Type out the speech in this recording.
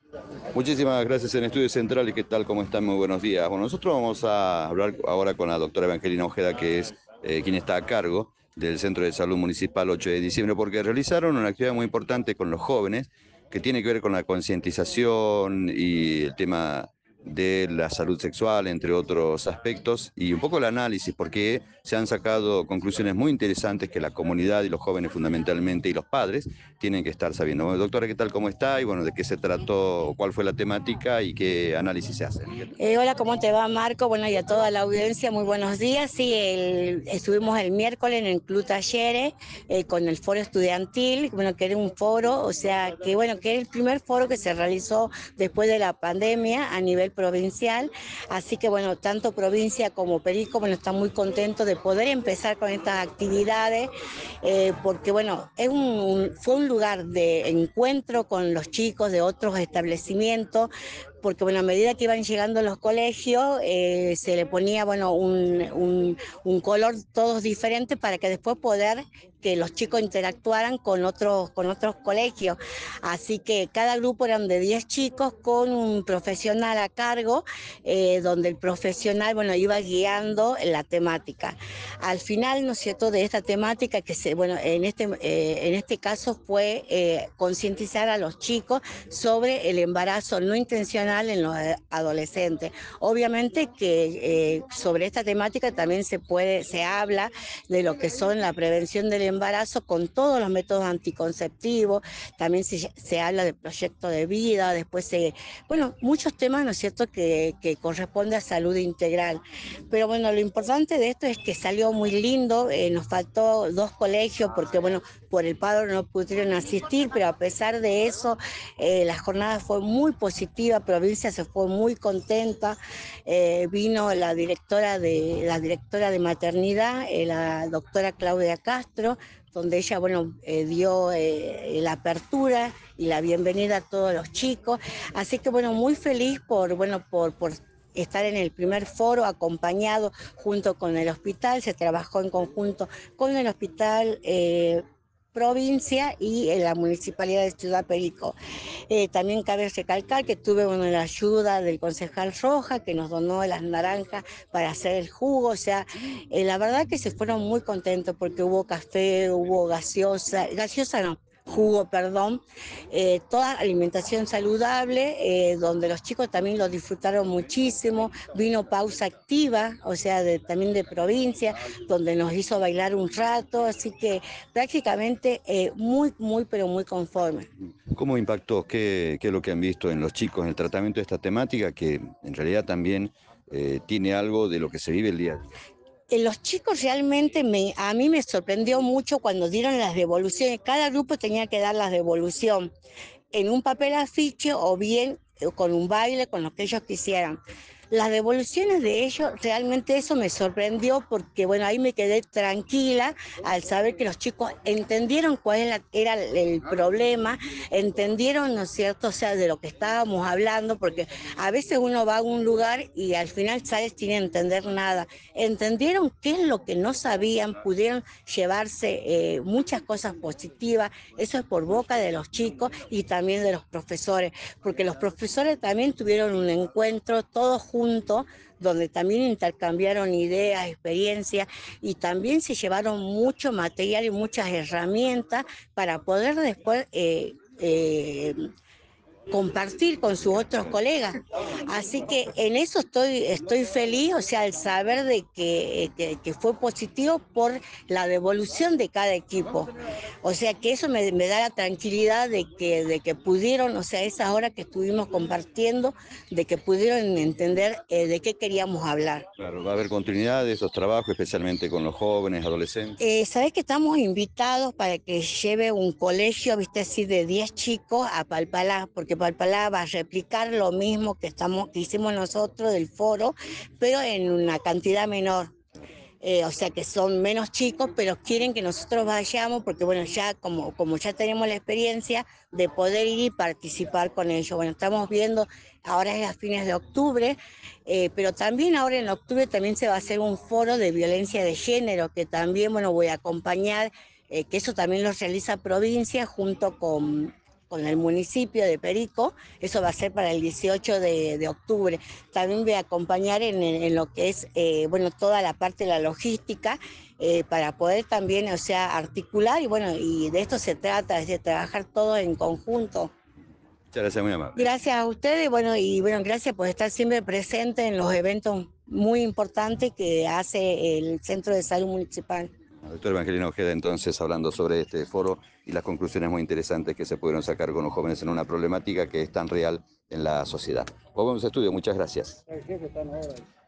Muchísimas gracias en Estudios Centrales. ¿Qué tal? ¿Cómo están? Muy buenos días. Bueno, nosotros vamos a hablar ahora con la doctora Evangelina Ojeda, que es quien está a cargo del Centro de Salud Municipal 8 de diciembre, porque realizaron una actividad muy importante con los jóvenes que tiene que ver con la concientización y el tema de la salud sexual, entre otros aspectos, y un poco el análisis, porque se han sacado conclusiones muy interesantes que la comunidad y los jóvenes fundamentalmente y los padres tienen que estar sabiendo. Bueno, doctora, ¿qué tal? ¿Cómo está? Y bueno, ¿de qué se trató? ¿Cuál fue la temática y qué análisis se hacen? ¿Qué tal? Hola, ¿cómo te va, Marco? Bueno, y a toda la audiencia, muy buenos días. Sí, estuvimos el miércoles en el Club Talleres con el foro estudiantil, bueno, que era un foro, o sea, que bueno, que era el primer foro que se realizó después de la pandemia a nivel provincial. Así que bueno, tanto provincia como Perico, bueno, están muy contentos de poder empezar con estas actividades, porque bueno, fue un lugar de encuentro con los chicos de otros establecimientos, porque bueno, a medida que iban llegando los colegios, se le ponía bueno un color todos diferentes para que después poder que los chicos interactuaran con otros colegios. Así que cada grupo eran de 10 chicos con un profesional a cargo, donde el profesional bueno, iba guiando la temática. Al final, ¿no es cierto?, de esta temática bueno, en este caso fue concientizar a los chicos sobre el embarazo no intencional en los adolescentes. Obviamente que sobre esta temática también se habla de lo que son la prevención del embarazo con todos los métodos anticonceptivos, también se habla del proyecto de vida, bueno, muchos temas, ¿no es cierto?, que corresponde a salud integral. Pero bueno, lo importante de esto es que salió muy lindo, nos faltó dos colegios porque bueno, por el paro no pudieron asistir, pero a pesar de eso, la jornada fue muy positiva, provincia se fue muy contenta, vino la directora de maternidad, la doctora Claudia Castro, donde ella, bueno, dio la apertura y la bienvenida a todos los chicos. Así que, bueno, muy feliz por estar en el primer foro acompañado junto con el hospital. Se trabajó en conjunto con el hospital provincia y la municipalidad de Ciudad Perico. También cabe recalcar que tuve bueno, la ayuda del concejal Roja, que nos donó las naranjas para hacer el jugo. O sea, la verdad que se fueron muy contentos porque hubo café, hubo gaseosa no, jugo, perdón, toda alimentación saludable, donde los chicos también lo disfrutaron muchísimo. Vino pausa activa, o sea, también de provincia, donde nos hizo bailar un rato, así que prácticamente pero muy conforme. ¿Cómo impactó? ¿Qué es lo que han visto en los chicos en el tratamiento de esta temática, que en realidad también tiene algo de lo que se vive el día a día? Los chicos realmente a mí me sorprendió mucho cuando dieron las devoluciones. Cada grupo tenía que dar las devolución en un papel afiche o bien con un baile, con lo que ellos quisieran. Las devoluciones de ellos, realmente eso me sorprendió porque, bueno, ahí me quedé tranquila al saber que los chicos entendieron era el problema, entendieron, ¿no es cierto?, o sea, de lo que estábamos hablando, porque a veces uno va a un lugar y al final sale sin entender nada. Entendieron qué es lo que no sabían, pudieron llevarse muchas cosas positivas, eso es por boca de los chicos y también de los profesores, porque los profesores también tuvieron un encuentro todos juntos, donde también intercambiaron ideas, experiencias y también se llevaron mucho material y muchas herramientas para poder después compartir con sus otros colegas. Así que en eso estoy feliz, o sea, al saber que fue positivo por la devolución de cada equipo. O sea, que eso me da la tranquilidad de que pudieron, o sea, esas horas que estuvimos compartiendo, de que pudieron entender de qué queríamos hablar. Claro, va a haber continuidad de esos trabajos, especialmente con los jóvenes, adolescentes. ¿Sabés que estamos invitados para que lleve un colegio, viste, así de 10 chicos a Palpalá? Porque Palpalá va a replicar lo mismo que hicimos nosotros del foro, pero en una cantidad menor. O sea que son menos chicos, pero quieren que nosotros vayamos porque bueno, ya como ya tenemos la experiencia de poder ir y participar con ellos. Bueno, estamos viendo, ahora es a fines de octubre, pero también ahora en octubre también se va a hacer un foro de violencia de género, que también, bueno, voy a acompañar, que eso también lo realiza provincia junto con el municipio de Perico, eso va a ser para el 18 de octubre. También voy a acompañar en lo que es, bueno, toda la parte de la logística, para poder también, o sea, articular, y bueno, y de esto se trata, es de trabajar todos en conjunto. Muchas gracias, muy amable. Gracias a ustedes, bueno, y bueno, gracias por estar siempre presente en los eventos muy importantes que hace el Centro de Salud Municipal. La doctora Evangelina Ojeda, entonces, hablando sobre este foro y las conclusiones muy interesantes que se pudieron sacar con los jóvenes en una problemática que es tan real en la sociedad. Volvemos a estudio, muchas gracias.